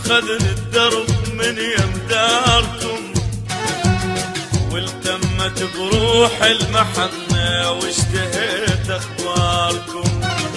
أخذني الدرب من يمداركم، والتمت بروح المحنة واشتهيت أخباركم،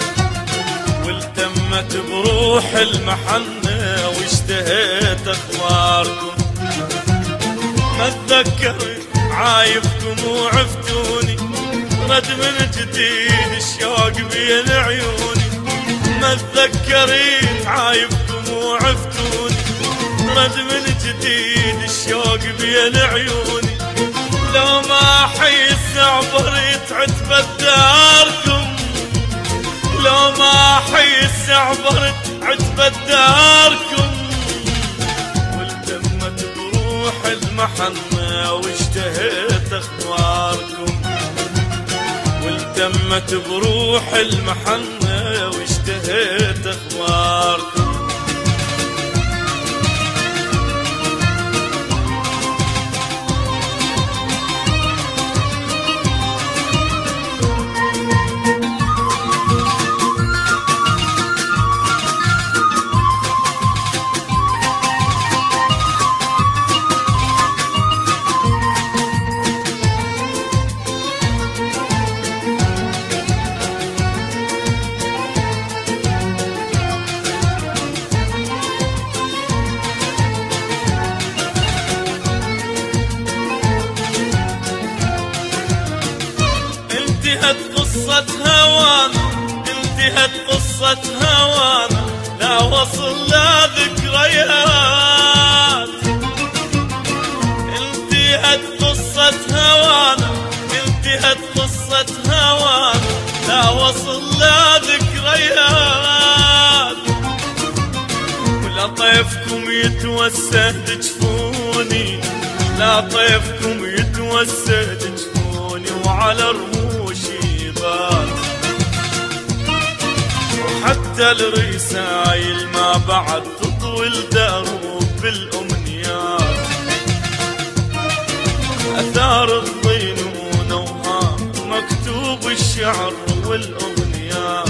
والتمت بروح المحنة واشتهيت أخباركم. ما اتذكرت عايبكم وعفتوني، رد من جديد الشوق بين عيوني. ما اتذكرت عايبكم وعفتوني، رد من جديد الشوق بين عيوني. لو ما حيس عبرت عتبة داركم، لو ما حيس عبرت عتبة داركم، والتمت بروح المحنة واشتهيت اخباركم، والتمت بروح المحنة واشتهيت اخباركم. انتهت قصة هوانا، انتهت قصة هوانا، لا وصل لا ذكريات. انتهت قصة هوانا، انتهت قصة هوانا، لا وصل لا ذكريات. ولا طيفكم يتوسد جفوني، لا طيفكم يتوسد جفوني، وعلى رموشي بات. وحتى الرسايل ما بعد تطوي الدروب بالأمنيات، أثار الظنون وهام مكتوب الشعر والأغنيات.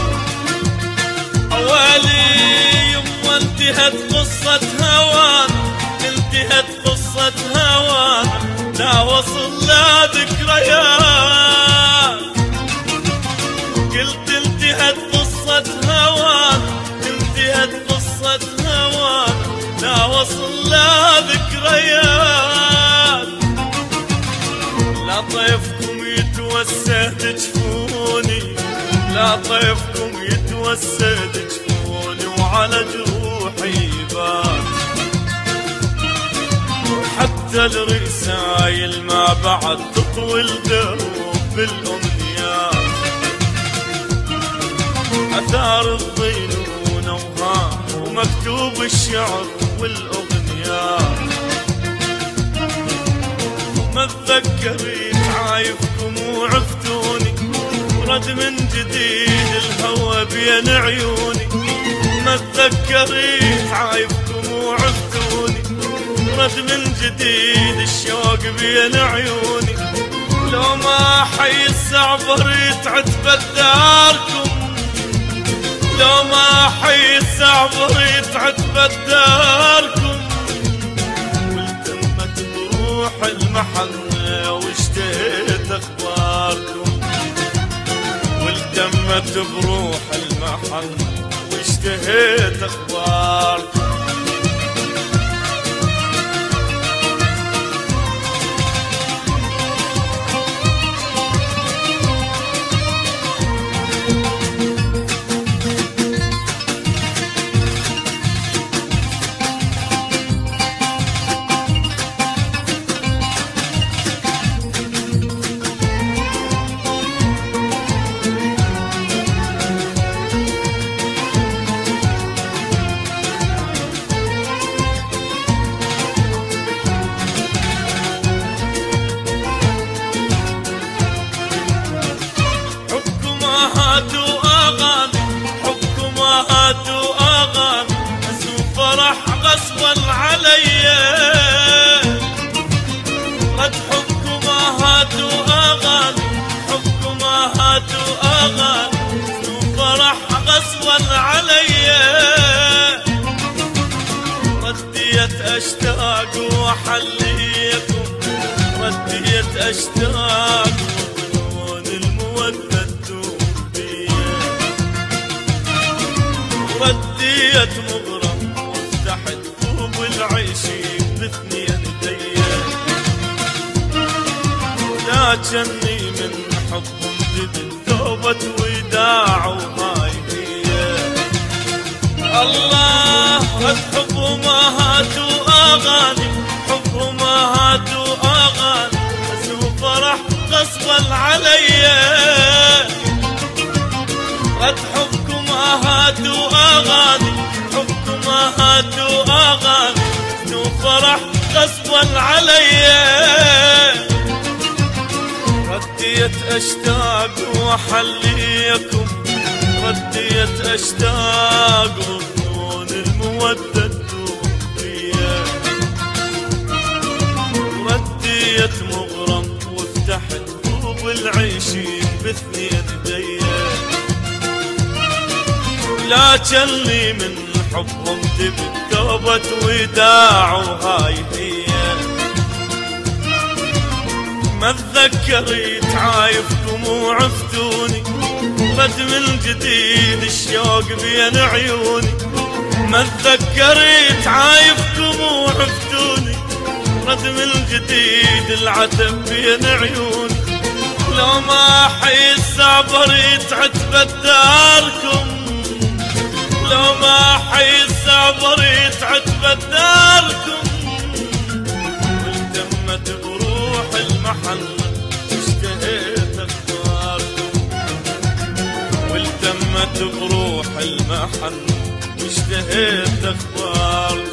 أولي يما انتهت قصة هوانا، انتهت قصة هوانا، لا وصل لا ذكريات. قلت انتهت قصة هوانا، انتهت قصة هوانا، لا وصل لا ذكريات. لا طيفكم يتوسد جفوني، لا طيفكم يتوسد جفوني، وعلى جروحي بات. حتى الرسايل ما بعد تطوي الدروب بالأمنيات، أثار الظنون وهام ومكتوب الشعر والأغنيات. ما تذكرت عايفكم وعفتوني، ورد من جديد الهوى بين عيوني. ما تذكرت عايفكم وعفتوني، رد من جديد الشوق بين عيوني. لو ما حيس عبرت عتبة داركم، لو ما حيس عبرت عتبة داركم، والتمت بروح المحنة واشتهيت اخباركم، والتمت بروح المحنة واشتهيت اخباركم. غصبا عليا رد حبكم هاتوا اغاني حبكم هاتوا اغاني وفرح غصبا عليا رد اشتاق واحليكم، رديت اشتاق وظنون المودة تدور بيا، رديت مغرم وافتحت بوب العيش باثنين ايديا، لكني من حبهم جبت توبة وداع وهاي هي. الله رد حبهم هاتوا اغاني، حبهم هاتوا اغاني، حزن وفرح غصبا عليا، رد حبكم هاتوا اغاني، حبكم هاتوا اغاني، حزن وفرح غصبا عليا، رديت اشتاق واحليكم، رديت اشتاق وظنون المودة تدور بيا، رديت مغرم وافتحت بوب العيشين باثنين ايديا، لكني من حبهم تبت توبة وداع وهاي هي. ما اتذكرت عايفكم وعفتوني، رد من جديد الشوق بين عيوني، ما اتذكرت عايفكم وعفتوني، رد من جديد العتب بين عيوني، لو ما حيس عبرت عتبة داركم، لو ما حيس عبرت عتبة داركم، والتمت بروح المحل واشتهيت اخباركم، والتمت بروح المحل واشتهيت اخباركم.